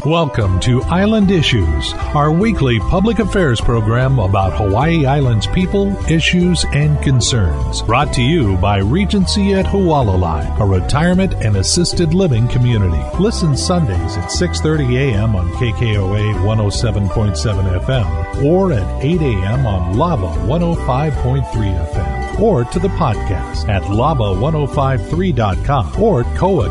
Welcome to Island Issues, our weekly public affairs program about Hawaii Island's people, issues, and concerns. Brought to you by Regency at Hualalai, a retirement and assisted living community. Listen Sundays at 6:30 a.m. on KKOA 107.7 FM or at 8 a.m. on Lava 105.3 FM or to the podcast at lava1053.com or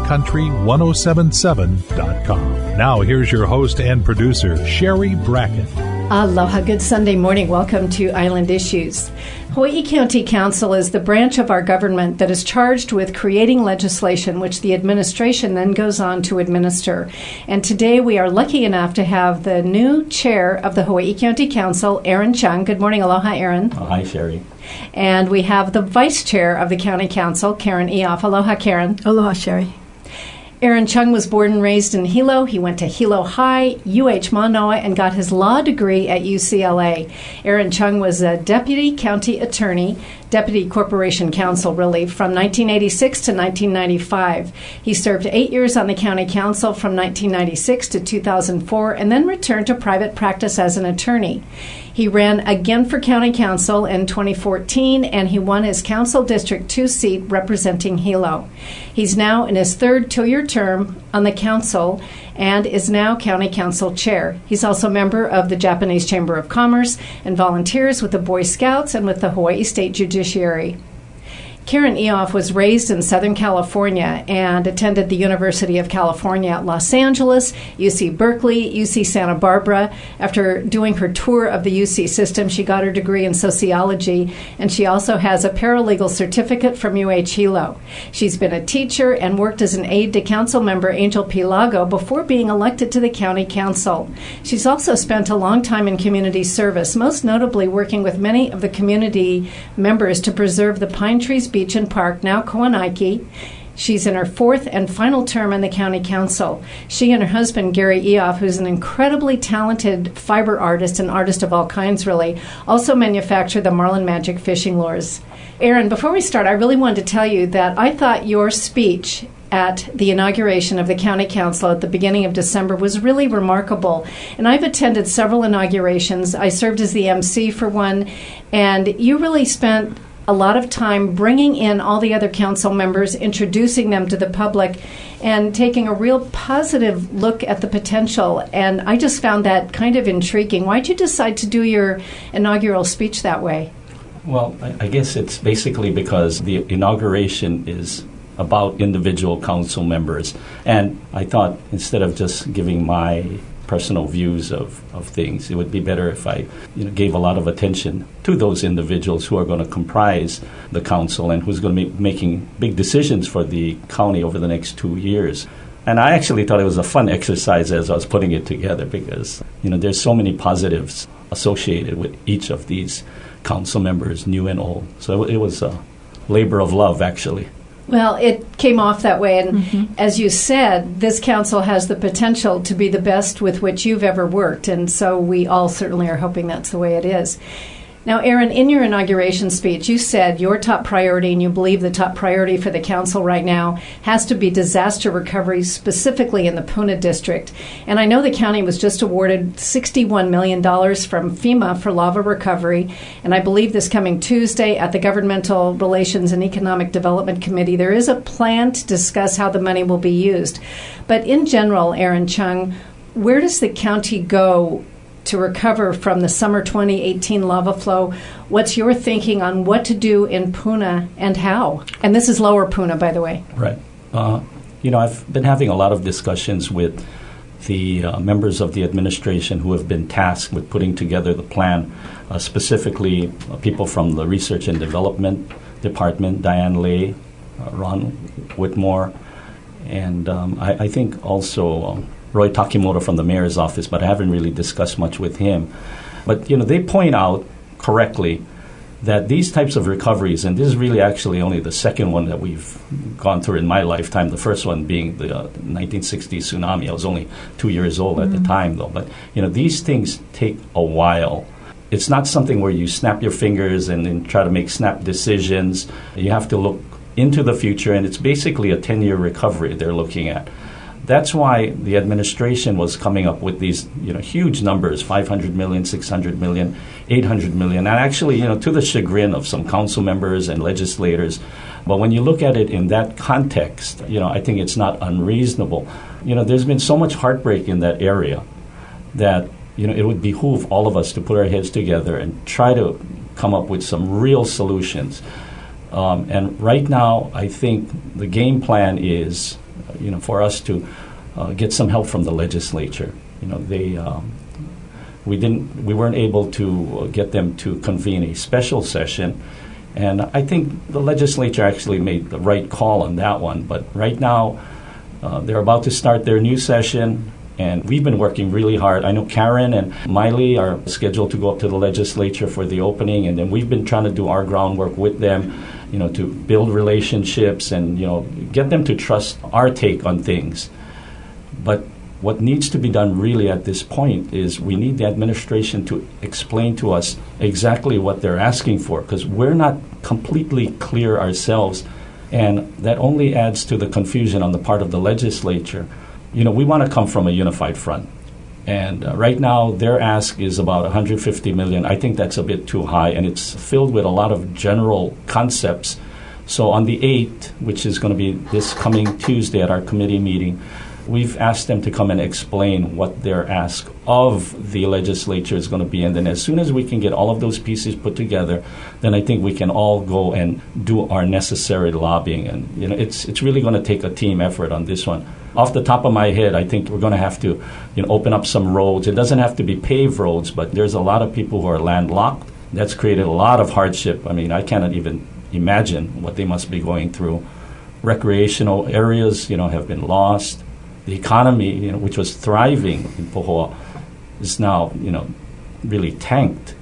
koacountry1077.com. Now here's your host and producer, Sherry Brackett. Aloha, good Sunday morning. Welcome to Island Issues. Hawaii County Council is the branch of our government that is charged with creating legislation which the administration then goes on to administer. And today we are lucky enough to have the new chair of the Hawaii County Council, Aaron Chung. Good morning. Aloha, Aaron. Hi, Sherry. And we have the vice chair of the County Council, Karen Eoff. Aloha, Karen. Aloha, Sherry. Aaron Chung was born and raised in Hilo. He went to Hilo High, UH Manoa, and got his law degree at UCLA. Aaron Chung was a deputy county attorney, deputy corporation counsel, really, from 1986 to 1995. He served 8 years on the county council from 1996 to 2004, and then returned to private practice as an attorney. He ran again for county council in 2014, and he won his council district 2 seat representing Hilo. He's now in his third 2-year term on the council and is now county council chair. He's also a member of the Japanese Chamber of Commerce and volunteers with the Boy Scouts and with the Hawaii State Judiciary. Karen Eoff was raised in Southern California and attended the University of California at Los Angeles, UC Berkeley, UC Santa Barbara. After doing her tour of the UC system, she got her degree in sociology, and she also has a paralegal certificate from UH Hilo. She's been a teacher and worked as an aide to council member Angel P. Lago before being elected to the county council. She's also spent a long time in community service, most notably working with many of the community members to preserve the Pine Trees Beach and Park, now Koanaiki. She's in her 4th and final term on the county council. She and her husband, Gary Eoff, who's an incredibly talented fiber artist and artist of all kinds, really, also manufacture the Marlin Magic fishing lures. Aaron, before we start, I really wanted to tell you that I thought your speech at the inauguration of the county council at the beginning of December was really remarkable. And I've attended several inaugurations. I served as the MC for one, and you really spent a lot of time bringing in all the other council members, introducing them to the public, and taking a real positive look at the potential. And I just found that kind of intriguing. Why'd you decide to do your inaugural speech that way? Well, I guess it's basically because the inauguration is about individual council members. And I thought instead of just giving my personal views of things, it would be better if I gave a lot of attention to those individuals who are going to comprise the council and who's going to be making big decisions for the county over the next 2 years. And I actually thought it was a fun exercise as I was putting it together because, there's so many positives associated with each of these council members, new and old. So it was a labor of love, actually. Well, it came off that way, and as you said, this council has the potential to be the best with which you've ever worked, and so we all certainly are hoping that's the way it is. Now, Aaron, in your inauguration speech, you said your top priority, and you believe the top priority for the council right now, has to be disaster recovery, specifically in the Puna District. And I know the county was just awarded $61 million from FEMA for lava recovery, and I believe this coming Tuesday at the Governmental Relations and Economic Development Committee, there is a plan to discuss how the money will be used. But in general, Aaron Chung, where does the county go to recover from the summer 2018 lava flow? What's your thinking on what to do in Puna and how? And this is Lower Puna, by the way. Right. I've been having a lot of discussions with the members of the administration who have been tasked with putting together the plan, specifically people from the Research and Development Department, Diane Lay, Ron Whitmore, and I think also Roy Takimoto from the mayor's office, but I haven't really discussed much with him. But, they point out correctly that these types of recoveries, and this is really actually only the second one that we've gone through in my lifetime, the first one being the 1960 tsunami. I was only 2 years old at the time, though. But, these things take a while. It's not something where you snap your fingers and then try to make snap decisions. You have to look into the future, and it's basically a 10-year recovery they're looking at. that's why the administration was coming up with these, huge numbers, 500 million, 600 million, 800 million, and actually, to the chagrin of some council members and legislators. But when you look at it in that context, I think it's not unreasonable. There's been so much heartbreak in that area that, it would behoove all of us to put our heads together and try to come up with some real solutions. And right now, I think the game plan is, for us to get some help from the legislature. We weren't able to get them to convene a special session, and I think the legislature actually made the right call on that one. But right now, they're about to start their new session, and we've been working really hard. I know Karen and Miley are scheduled to go up to the legislature for the opening, and then we've been trying to do our groundwork with them, to build relationships and, get them to trust our take on things. But what needs to be done really at this point is we need the administration to explain to us exactly what they're asking for, because we're not completely clear ourselves, and that only adds to the confusion on the part of the legislature. We want to come from a unified front. And right now, their ask is about $150 million. I think that's a bit too high, and it's filled with a lot of general concepts. So on the 8th, which is going to be this coming Tuesday at our committee meeting, we've asked them to come and explain what their ask of the legislature is going to be. And then as soon as we can get all of those pieces put together, then I think we can all go and do our necessary lobbying. And, it's really going to take a team effort on this one. Off the top of my head, I think we're going to have to, open up some roads. It doesn't have to be paved roads, but there's a lot of people who are landlocked. That's created a lot of hardship. I mean, I cannot even imagine what they must be going through. Recreational areas, have been lost. The economy, which was thriving in Pohoa, is now, really tanked.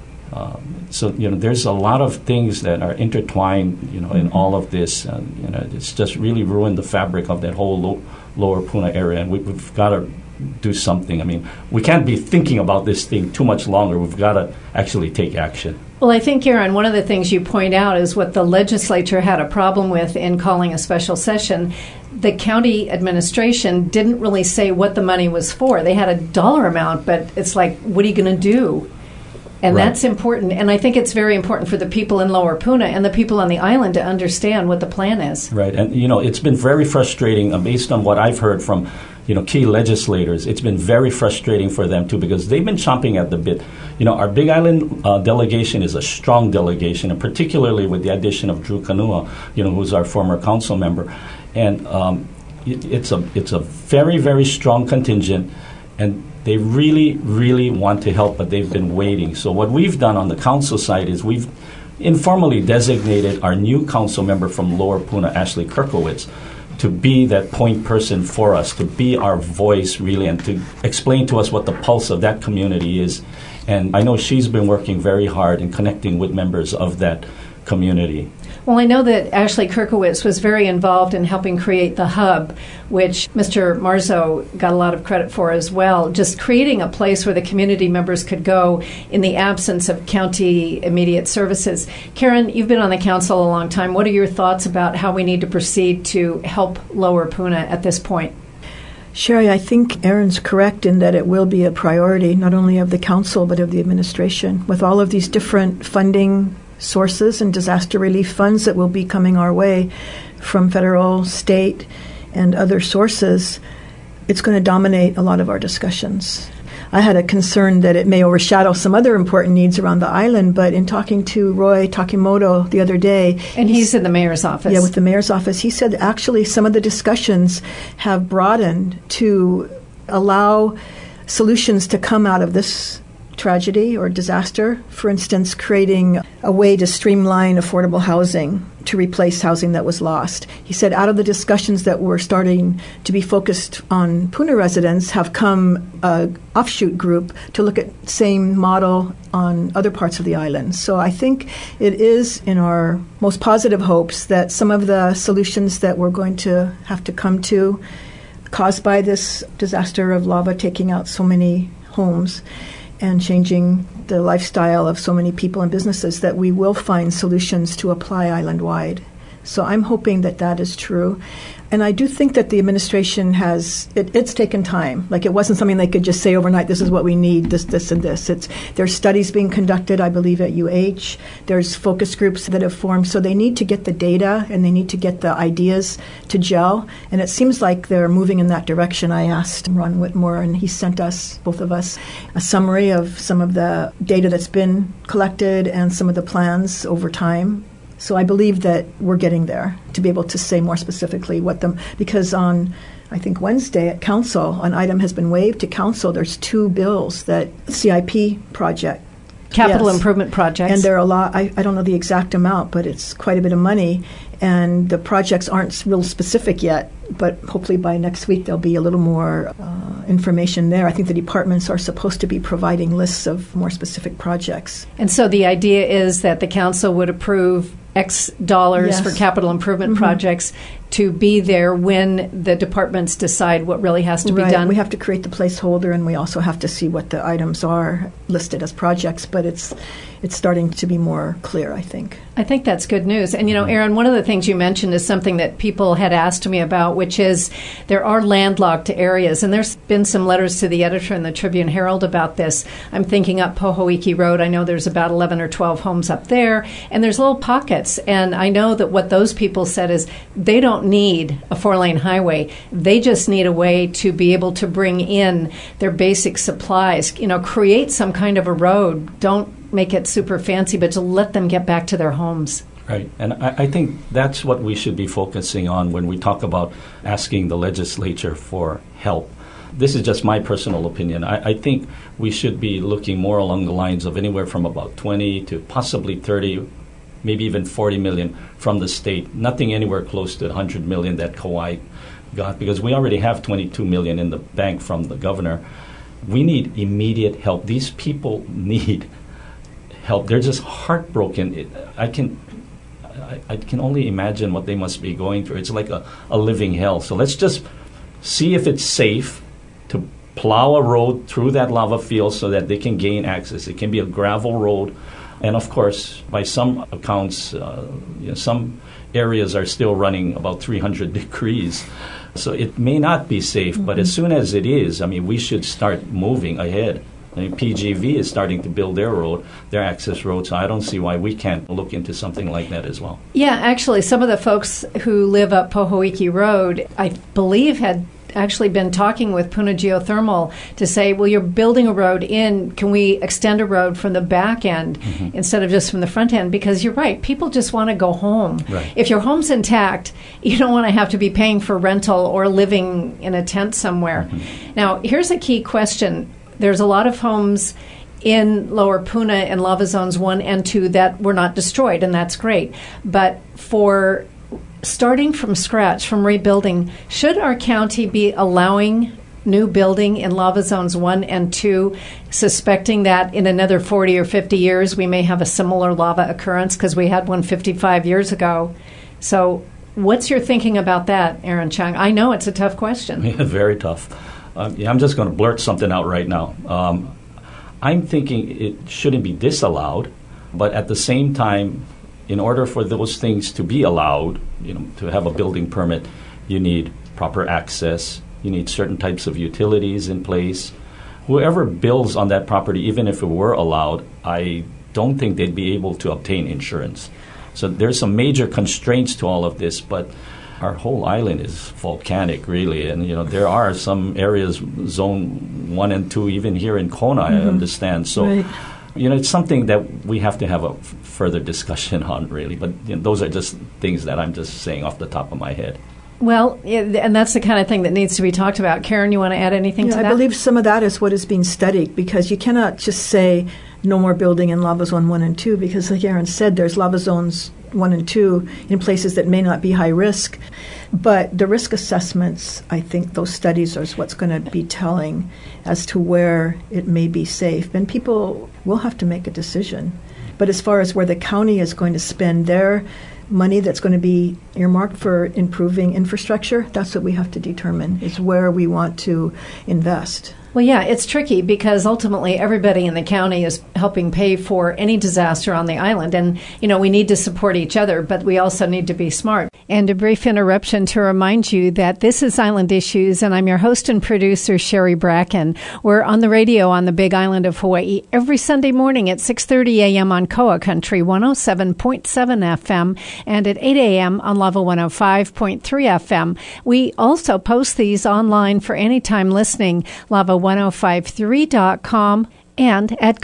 So, there's a lot of things that are intertwined, in all of this. It's just really ruined the fabric of that whole Lower Puna area, and we've got to do something. I mean, we can't be thinking about this thing too much longer. We've got to actually take action. Well, I think, Aaron, one of the things you point out is what the legislature had a problem with in calling a special session. The county administration didn't really say what the money was for. They had a dollar amount, but it's like, what are you going to do? And Right. That's important. And I think it's very important for the people in Lower Puna and the people on the island to understand what the plan is. Right. And, it's been very frustrating based on what I've heard from, key legislators. It's been very frustrating for them, too, because they've been chomping at the bit. Our Big Island delegation is a strong delegation, and particularly with the addition of Drew Kanua, who's our former council member. And it's a very, very strong contingent, and they really, really want to help, but they've been waiting. So what we've done on the council side is we've informally designated our new council member from Lower Puna, Ashley Kirkowitz, to be that point person for us, to be our voice, really, and to explain to us what the pulse of that community is. And I know she's been working very hard in connecting with members of that community. Well, I know that Ashley Kirkowitz was very involved in helping create the hub, which Mr. Marzo got a lot of credit for as well, just creating a place where the community members could go in the absence of county immediate services. Karen, you've been on the council a long time. What are your thoughts about how we need to proceed to help Lower Puna at this point? Sherry, I think Aaron's correct in that it will be a priority, not only of the council, but of the administration. With all of these different funding sources and disaster relief funds that will be coming our way from federal, state, and other sources, it's going to dominate a lot of our discussions. I had a concern that it may overshadow some other important needs around the island, but in talking to Roy Takimoto the other day... And he's in the mayor's office. Yeah, with the mayor's office. He said actually some of the discussions have broadened to allow solutions to come out of this tragedy or disaster. For instance, creating a way to streamline affordable housing to replace housing that was lost. He said out of the discussions that were starting to be focused on Puna residents have come an offshoot group to look at same model on other parts of the island. So I think it is in our most positive hopes that some of the solutions that we're going to have to come to, caused by this disaster of lava taking out so many homes and changing the lifestyle of so many people and businesses, that we will find solutions to apply island-wide. So I'm hoping that that is true. And I do think that the administration it's taken time. Like, it wasn't something they could just say overnight, this is what we need, this, and this. There's studies being conducted, I believe, at UH. There's focus groups that have formed. So they need to get the data and they need to get the ideas to gel. And it seems like they're moving in that direction. I asked Ron Whitmore, and he sent us, both of us, a summary of some of the data that's been collected and some of the plans over time. So I believe that we're getting there to be able to say more specifically because on, I think, Wednesday at Council, an item has been waived to Council. There's 2 bills that CIP project. Capital improvement projects. And there are a lot, I don't know the exact amount, but it's quite a bit of money. And the projects aren't real specific yet, but hopefully by next week there'll be a little more information there. I think the departments are supposed to be providing lists of more specific projects. And so the idea is that the council would approve X dollars for capital improvement projects to be there when the departments decide what really has to be done. We have to create the placeholder, and we also have to see what the items are listed as projects, but it's starting to be more clear, I think. I think that's good news. And, Aaron, one of the things you mentioned is something that people had asked me about, which is there are landlocked areas. And there's been some letters to the editor in the Tribune Herald about this. I'm thinking up Pohoiki Road. I know there's about 11 or 12 homes up there. And there's little pockets. And I know that what those people said is they don't need a 4-lane highway. They just need a way to be able to bring in their basic supplies, create some kind of a road. Don't make it super fancy, but to let them get back to their homes. Right. And I think that's what we should be focusing on when we talk about asking the legislature for help. This is just my personal opinion. I think we should be looking more along the lines of anywhere from about 20 to possibly 30, maybe even 40 million from the state. Nothing anywhere close to 100 million that Kauai got, because we already have 22 million in the bank from the governor. We need immediate help. These people need help. They're just heartbroken. I can only imagine what they must be going through. It's like a living hell. So let's just see if it's safe to plow a road through that lava field so that they can gain access. It can be a gravel road. And of course, by some accounts, some areas are still running about 300 degrees. So it may not be safe, but as soon as it is, we should start moving ahead. PGV is starting to build their access road, so I don't see why we can't look into something like that as well. Yeah, actually, some of the folks who live up Pohoiki Road, I believe, had actually been talking with Puna Geothermal to say, well, you're building a road in, can we extend a road from the back end instead of just from the front end? Because you're right, people just want to go home. Right. If your home's intact, you don't want to have to be paying for rental or living in a tent somewhere. Now, here's a key question. There's a lot of homes in Lower Puna and lava zones 1 and 2 that were not destroyed, and that's great. But for starting from scratch, from rebuilding, should our county be allowing new building in lava zones 1 and 2, suspecting that in another 40 or 50 years we may have a similar lava occurrence because we had one 55 years ago? So what's your thinking about that, Aaron Chung? I know it's a tough question. Yeah, very tough. I'm just going to blurt something out right now. I'm thinking it shouldn't be disallowed, but at the same time, in order for those things to be allowed, to have a building permit, you need proper access, you need certain types of utilities in place. Whoever builds on that property, even if it were allowed, I don't think they'd be able to obtain insurance. So there's some major constraints to all of this, but our whole island is volcanic, really, and there are some areas, zone 1 and 2, even here in Kona, I understand. So, right. It's something that we have to have a further discussion on, really. But those are just things that I'm just saying off the top of my head. Well, and that's the kind of thing that needs to be talked about. Karen, you want to add anything to that? I believe some of that is what is being studied, because you cannot just say no more building in lava zone 1 and 2, because like Aaron said, there's lava zones 1 and 2 in places that may not be high risk. But the risk assessments, I think those studies are what's going to be telling as to where it may be safe. And people will have to make a decision. But as far as where the county is going to spend their money that's going to be earmarked for improving infrastructure, that's what we have to determine, is where we want to invest. Well, yeah, it's tricky because ultimately everybody in the county is helping pay for any disaster on the island. And, we need to support each other, but we also need to be smart. And a brief interruption to remind you that this is Island Issues, and I'm your host and producer, Sherry Bracken. We're on the radio on the Big Island of Hawaii every Sunday morning at 6:30 a.m. on Koa Country 107.7 FM and at 8 a.m. on Lava 105.3 FM. We also post these online for anytime listening. Lava1053.com and at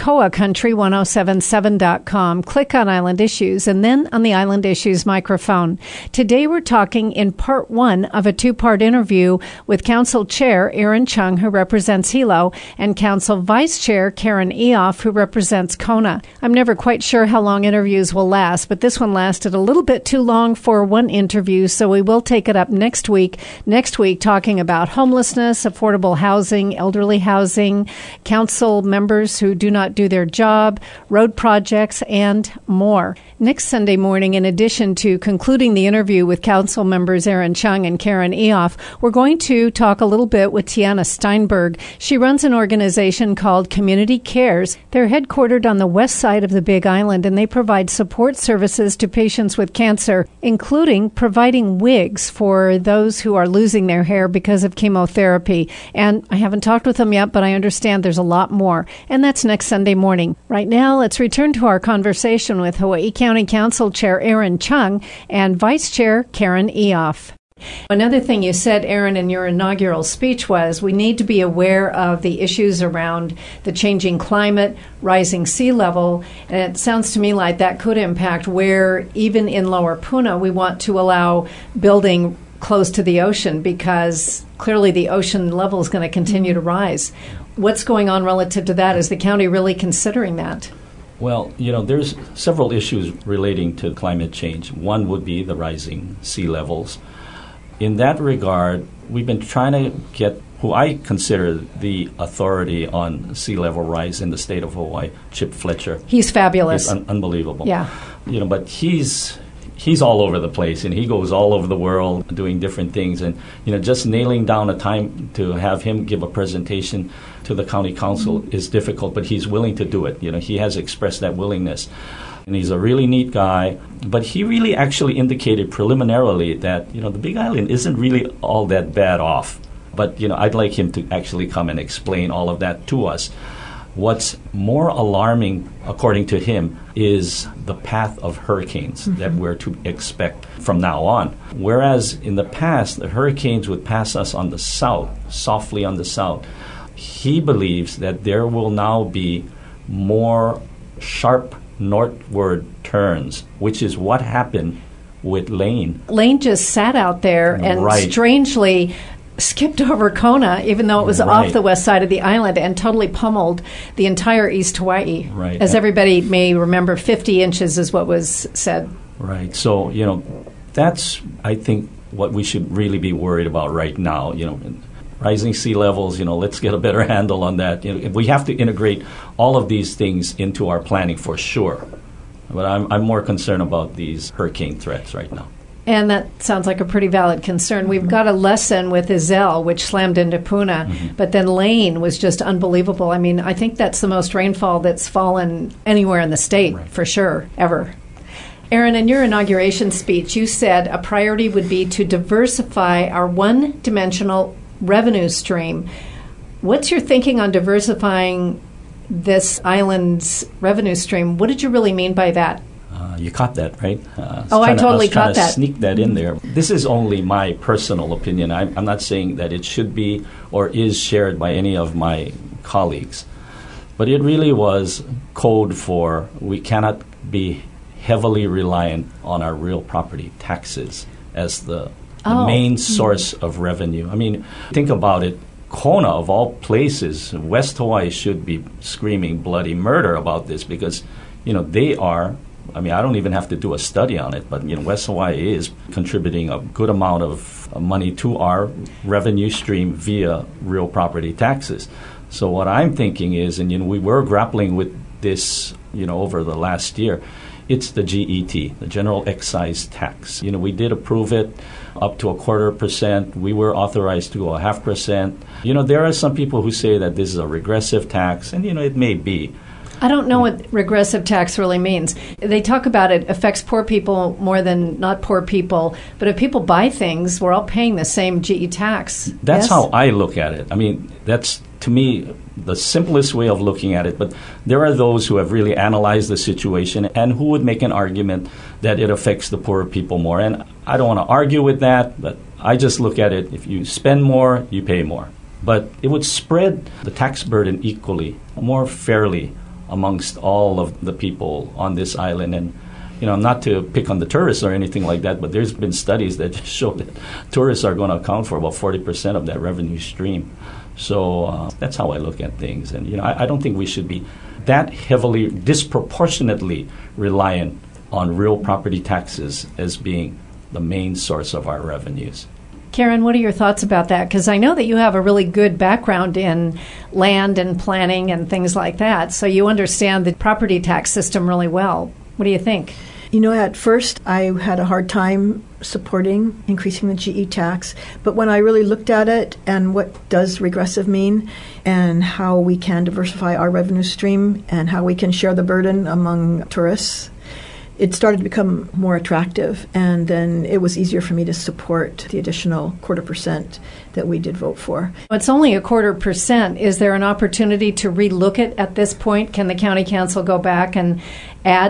koacountry1077.com. Click on Island Issues and then on the Island Issues microphone. Today we're talking in part one of a two-part interview with Council Chair Aaron Chung, who represents Hilo, and Council Vice Chair Karen Eoff, who represents Kona. I'm never quite sure how long interviews will last, but this one lasted a little bit too long for one interview, so we will take it up next week. Next week, talking about homelessness, affordable housing, elderly housing, council members who do not do their job, road projects, and more. Next Sunday morning, in addition to concluding the interview with council members Aaron Chung and Karen Eoff, we're going to talk a little bit with Tiana Steinberg. She runs an organization called Community Cares. They're headquartered on the west side of the Big Island, and they provide support services to patients with cancer, including providing wigs for those who are losing their hair because of chemotherapy. And I haven't talked with them yet, but I understand there's a lot more. And that's next Sunday morning. Right now, let's return to our conversation with Hawaii County Council Chair Aaron Chung and Vice Chair Karen Eoff. Another thing you said, Aaron, in your inaugural speech was we need to be aware of the issues around the changing climate, rising sea level, and it sounds to me like that could impact where, even in Lower Puna, we want to allow building close to the ocean because clearly the ocean level is going to continue to rise. What's going on relative to that? Is the county really considering that? Well, there's several issues relating to climate change. One would be the rising sea levels. In that regard, we've been trying to get who I consider the authority on sea level rise in the state of Hawaii, Chip Fletcher. He's fabulous. He's unbelievable. Yeah. But he's all over the place, and he goes all over the world doing different things. And, just nailing down a time to have him give a presentation to the county council is difficult, but he's willing to do it. He has expressed that willingness. And he's a really neat guy. But he really actually indicated preliminarily that, the Big Island isn't really all that bad off. But, I'd like him to actually come and explain all of that to us. What's more alarming, according to him, is the path of hurricanes that we're to expect from now on. Whereas in the past, the hurricanes would pass us on the south, softly on the south. He believes that there will now be more sharp northward turns, which is what happened with Lane. Lane just sat out there and strangely skipped over Kona, even though it was off the west side of the island, and totally pummeled the entire East Hawaii. Right. As everybody may remember, 50 inches is what was said. Right. So, that's, I think, what we should really be worried about right now. Rising sea levels, let's get a better handle on that. We have to integrate all of these things into our planning for sure. But I'm more concerned about these hurricane threats right now. And that sounds like a pretty valid concern. We've got a lesson with Iselle, which slammed into Puna, but then Lane was just unbelievable. I mean, I think that's the most rainfall that's fallen anywhere in the state, for sure, ever. Aaron, in your inauguration speech, you said a priority would be to diversify our one-dimensional revenue stream. What's your thinking on diversifying this island's revenue stream? What did you really mean by that? You caught that, right? I totally caught that. Sneak that in there. This is only my personal opinion. I'm not saying that it should be or is shared by any of my colleagues. But it really was code for we cannot be heavily reliant on our real property taxes as the main source of revenue. I mean, think about it. Kona, of all places, West Hawaii should be screaming bloody murder about this because, they are, I don't even have to do a study on it, but, West Hawaii is contributing a good amount of money to our revenue stream via real property taxes. So what I'm thinking is, and, we were grappling with this, over the last year, it's the GET, the General Excise Tax. We did approve it up to 0.25%. We were authorized to go 0.5%. There are some people who say that this is a regressive tax, and, it may be. I don't know what regressive tax really means. They talk about it affects poor people more than not poor people. But if people buy things, we're all paying the same GE tax. That's how I look at it. That's, to me, the simplest way of looking at it. But there are those who have really analyzed the situation and who would make an argument that it affects the poorer people more. And I don't want to argue with that, but I just look at it. If you spend more, you pay more. But it would spread the tax burden equally, more fairly, amongst all of the people on this island. And, not to pick on the tourists or anything like that, but there's been studies that just show that tourists are going to account for about 40% of that revenue stream. So that's how I look at things. And, I don't think we should be that heavily, disproportionately reliant on real property taxes as being the main source of our revenues. Karen, what are your thoughts about that? Because I know that you have a really good background in land and planning and things like that, so you understand the property tax system really well. What do you think? At first I had a hard time supporting increasing the GE tax, but when I really looked at it and what does regressive mean and how we can diversify our revenue stream and how we can share the burden among tourists, it started to become more attractive, and then it was easier for me to support the additional 0.25% that we did vote for. It's only 0.25%. Is there an opportunity to relook it at this point? Can the county council go back and add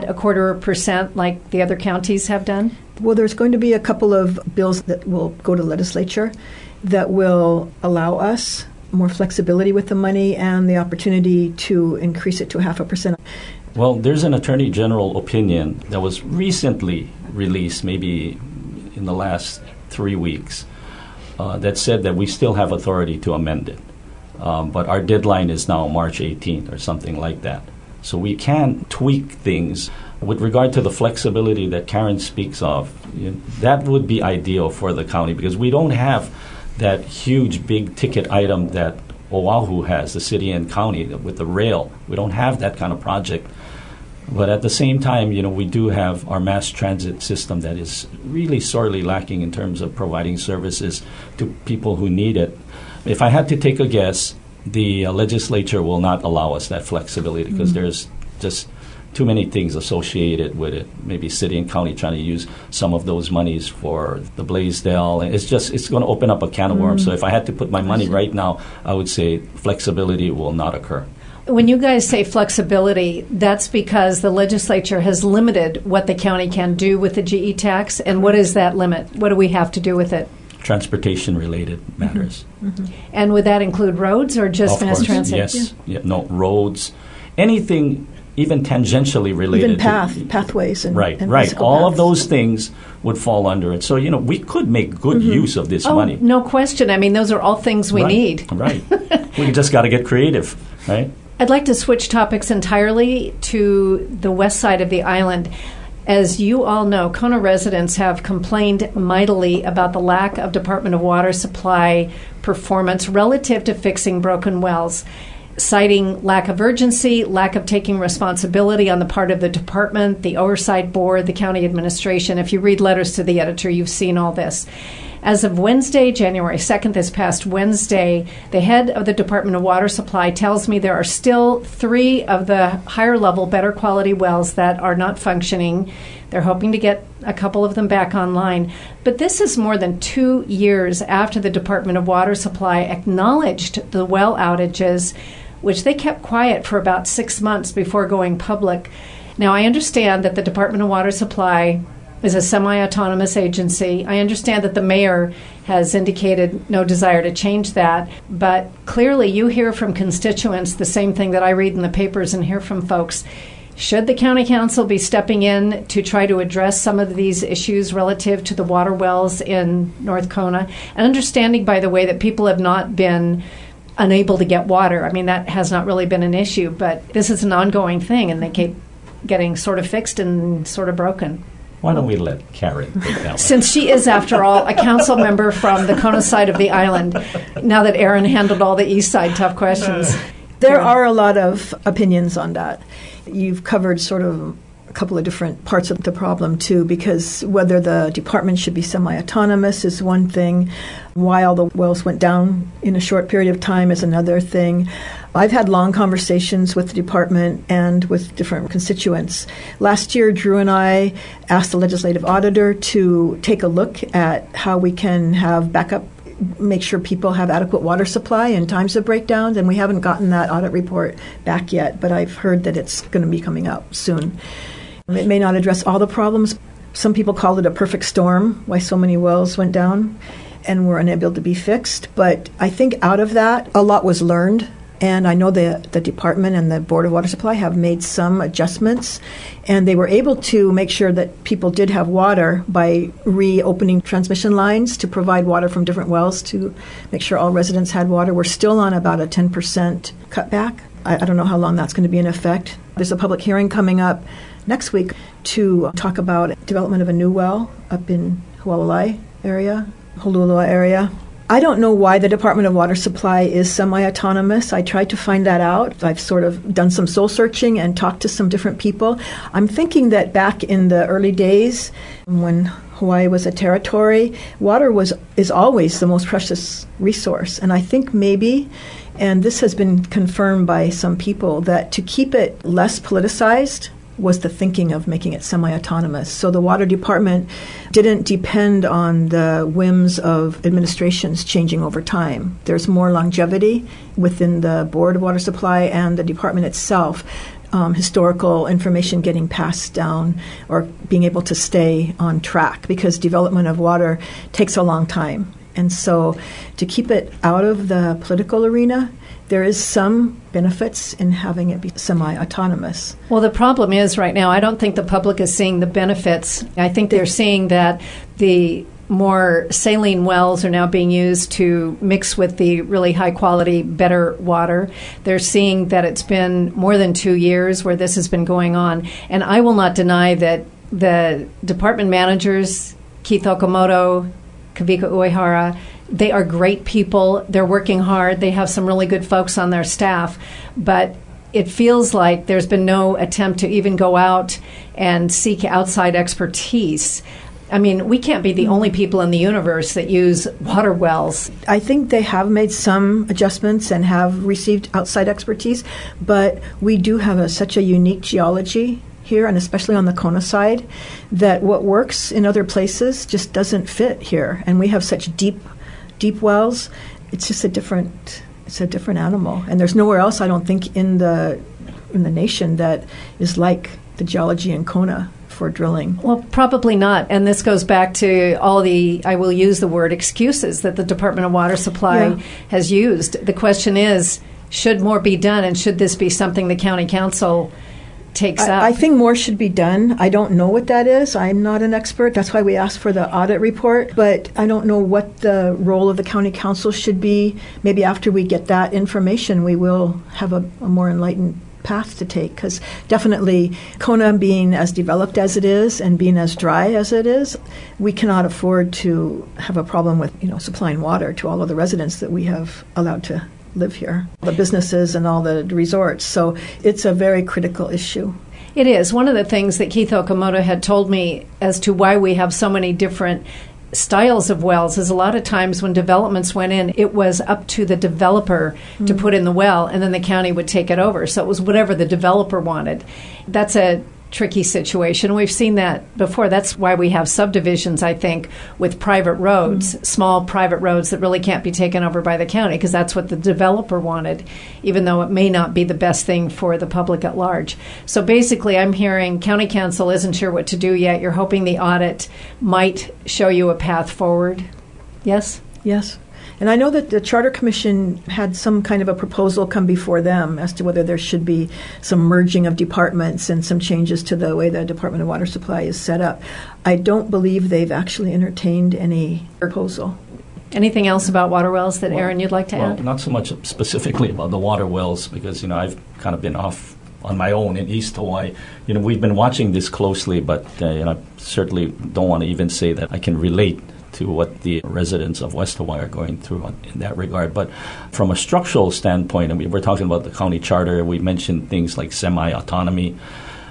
0.25% like the other counties have done? Well, there's going to be a couple of bills that will go to legislature that will allow us more flexibility with the money and the opportunity to increase it to 0.5%. Well, there's an Attorney General opinion that was recently released, maybe in the last 3 weeks, that said that we still have authority to amend it. But our deadline is now March 18th or something like that. So we can tweak things. With regard to the flexibility that Karen speaks of, that would be ideal for the county because we don't have that huge big ticket item that Oahu has, the city and county, with the rail. We don't have that kind of project. But at the same time, we do have our mass transit system that is really sorely lacking in terms of providing services to people who need it. If I had to take a guess, the legislature will not allow us that flexibility because there's just too many things associated with it. Maybe city and county trying to use some of those monies for the Blaisdell. It's going to open up a can of worms. So if I had to put my money right now, I would say flexibility will not occur. When you guys say flexibility, that's because the legislature has limited what the county can do with the GE tax. And what is that limit? What do we have to do with it? Transportation-related matters. Mm-hmm. And would that include roads or just mass transit? Yes. Yeah, no, roads. Anything even tangentially related. Even pathways. And, right. And All paths. of those things would fall under it. So, we could make good use of this money. No question. Those are all things we need. Right. We just got to get creative, right? I'd like to switch topics entirely to the west side of the island. As you all know, Kona residents have complained mightily about the lack of Department of Water Supply performance relative to fixing broken wells, citing lack of urgency, lack of taking responsibility on the part of the department, the oversight board, the county administration. If you read letters to the editor, you've seen all this. As of Wednesday, January 2nd, this past Wednesday, the head of the Department of Water Supply tells me there are still 3 of the higher level, better quality wells that are not functioning. They're hoping to get a couple of them back online. But this is more than 2 years after the Department of Water Supply acknowledged the well outages, which they kept quiet for about 6 months before going public. Now, I understand that the Department of Water Supply is a semi-autonomous agency. I understand that the mayor has indicated no desire to change that, but clearly you hear from constituents the same thing that I read in the papers and hear from folks. Should the county council be stepping in to try to address some of these issues relative to the water wells in North Kona? And understanding, by the way, that people have not been unable to get water. That has not really been an issue, but this is an ongoing thing, and they keep getting sort of fixed and sort of broken. Why don't we let Karen take that one? Since she is, after all, a council member from the Kona side of the island, now that Aaron handled all the east side tough questions. There are a lot of opinions on that. You've covered sort of couple of different parts of the problem too, because whether the department should be semi-autonomous is one thing. Why all the wells went down in a short period of time is another thing. I've had long conversations with the department and with different constituents. Last year, Drew and I asked the legislative auditor to take a look at how we can have backup, make sure people have adequate water supply in times of breakdowns, and we haven't gotten that audit report back yet, but I've heard that it's going to be coming out soon. It may not address all the problems. Some people called it a perfect storm, why so many wells went down and were unable to be fixed, but I think out of that, a lot was learned. And I know the department and the Board of Water Supply have made some adjustments, and they were able to make sure that people did have water by reopening transmission lines to provide water from different wells to make sure all residents had water. We're still on about a 10% cutback. I don't know how long that's going to be in effect. There's a public hearing coming up next week to talk about development of a new well up in Hualalai area, Holula area. I don't know why the Department of Water Supply is semi-autonomous. I tried to find that out. I've sort of done some soul searching and talked to some different people. I'm thinking that back in the early days when Hawaii was a territory, water is always the most precious resource. And I think maybe, and this has been confirmed by some people, that to keep it less politicized was the thinking of making it semi-autonomous. So the water department didn't depend on the whims of administrations changing over time. There's more longevity within the Board of Water Supply and the department itself, historical information getting passed down or being able to stay on track, because development of water takes a long time. And so to keep it out of the political arena, there is some benefits in having it be semi-autonomous. Well, the problem is right now, I don't think the public is seeing the benefits. I think they're seeing that the more saline wells are now being used to mix with the really high-quality, better water. They're seeing that it's been more than 2 years where this has been going on. And I will not deny that the department managers, Keith Okamoto, Kavika Uehara, they are great people. They're working hard. They have some really good folks on their staff. But it feels like there's been no attempt to even go out and seek outside expertise. I mean, we can't be the only people in the universe that use water wells. I think they have made some adjustments and have received outside expertise, but we do have such a unique geology here, and especially on the Kona side, that what works in other places just doesn't fit here. And we have such deep wells. It's just a different animal. And there's nowhere else, I don't think, in the nation that is like the geology in Kona for drilling. Well, probably not. And this goes back to all the, I will use the word, excuses that the Department of Water Supply has used. The question is, should more be done, and should this be something the county council takes up? I think more should be done. I don't know what that is. I'm not an expert. That's why we asked for the audit report. But I don't know what the role of the county council should be. Maybe after we get that information, we will have a more enlightened path to take, because definitely Kona being as developed as it is and being as dry as it is, we cannot afford to have a problem with supplying water to all of the residents that we have allowed to live here, the businesses and all the resorts. So it's a very critical issue. It is. One of the things that Keith Okamoto had told me as to why we have so many different styles of wells is a lot of times when developments went in, it was up to the developer to put in the well, and then the county would take it over. So it was whatever the developer wanted. That's a tricky situation. We've seen that before. That's why we have subdivisions, I think, with private roads, small private roads that really can't be taken over by the county, because that's what the developer wanted, even though it may not be the best thing for the public at large. So basically, I'm hearing county council isn't sure what to do yet. You're hoping the audit might show you a path forward. Yes? Yes. And I know that the Charter Commission had some kind of a proposal come before them as to whether there should be some merging of departments and some changes to the way the Department of Water Supply is set up. I don't believe they've actually entertained any proposal. Anything else about water wells that, Aaron, you'd like to add? Not so much specifically about the water wells, because, I've kind of been off on my own in East Hawaii. We've been watching this closely, but I certainly don't want to even say that I can relate to what the residents of West Hawaii are going through in that regard. But from a structural standpoint, we're talking about the county charter. We mentioned things like semi-autonomy.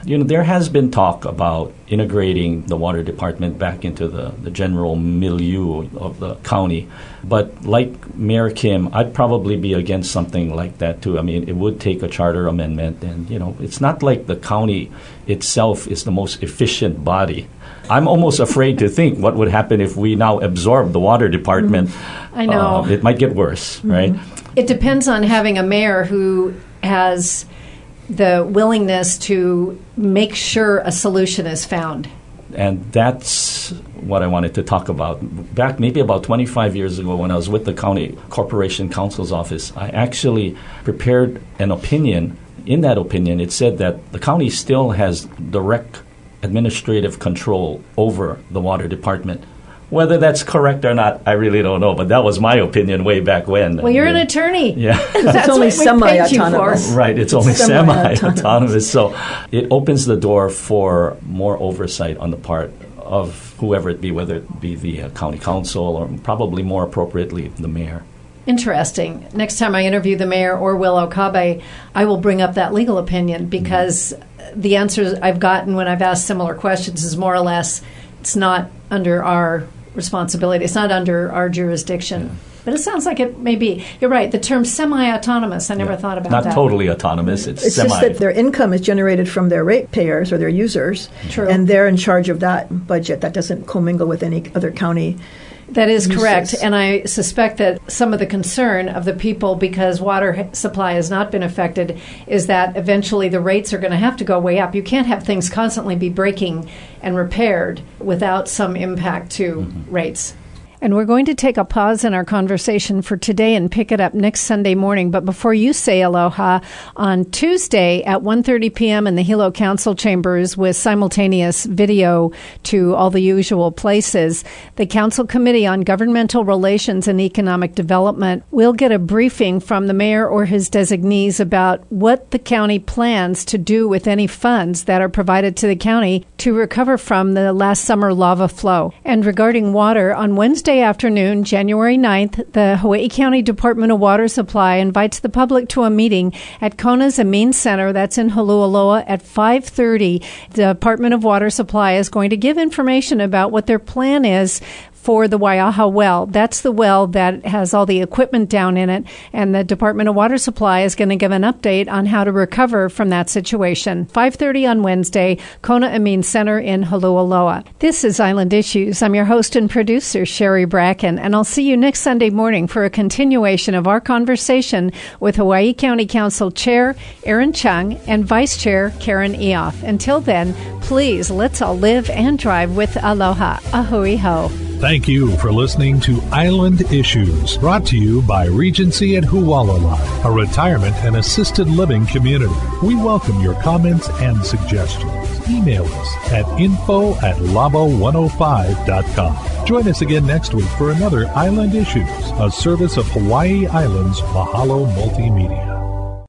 There has been talk about integrating the water department back into the general milieu of the county. But like Mayor Kim, I'd probably be against something like that too. I mean, it would take a charter amendment, and it's not like the county itself is the most efficient body. I'm almost afraid to think what would happen if we now absorb the water department. I know. It might get worse, right? It depends on having a mayor who has the willingness to make sure a solution is found. And that's what I wanted to talk about. Back maybe about 25 years ago when I was with the County Corporation Counsel's office, I actually prepared an opinion. In that opinion, it said that the county still has direct administrative control over the water department. Whether that's correct or not, I really don't know, but that was my opinion way back when. Well, you're an attorney. Yeah. It's only semi-autonomous. Right, it's only semi-autonomous. So it opens the door for more oversight on the part of whoever it be, whether it be the county council or probably more appropriately the mayor. Interesting. Next time I interview the mayor or Will Okabe, I will bring up that legal opinion because the answers I've gotten when I've asked similar questions is more or less it's not under our responsibility. It's not under our jurisdiction. Yeah. But it sounds like it may be. You're right. The term semi-autonomous, I never thought about that. Not totally autonomous. It's semi. Just that their income is generated from their ratepayers or their users. True. And they're in charge of that budget. That doesn't commingle with any other county. That is correct. And I suspect that some of the concern of the people, because water supply has not been affected, is that eventually the rates are going to have to go way up. You can't have things constantly be breaking and repaired without some impact to rates. And we're going to take a pause in our conversation for today and pick it up next Sunday morning. But before you say aloha, on Tuesday at 1:30 p.m. in the Hilo Council Chambers with simultaneous video to all the usual places, the Council Committee on Governmental Relations and Economic Development will get a briefing from the mayor or his designees about what the county plans to do with any funds that are provided to the county to recover from the last summer lava flow. And regarding water, on Wednesday afternoon, January 9th, the Hawaii County Department of Water Supply invites the public to a meeting at Kona's Amin Center, that's in Holualoa, at 5:30. The Department of Water Supply is going to give information about what their plan is for the Waiaha well. That's the well that has all the equipment down in it, and the Department of Water Supply is going to give an update on how to recover from that situation. 5:30 on Wednesday, Kona Amin Center in Holualoa. This is Island Issues. I'm your host and producer, Sherry Bracken, and I'll see you next Sunday morning for a continuation of our conversation with Hawaii County Council Chair Aaron Chung and Vice Chair Karen Eoff. Until then, please, let's all live and drive with aloha. Ahui ho. Thank you for listening to Island Issues, brought to you by Regency at Hualalai, a retirement and assisted living community. We welcome your comments and suggestions. Email us at info@labo105.com. Join us again next week for another Island Issues, a service of Hawaii Island's Mahalo Multimedia.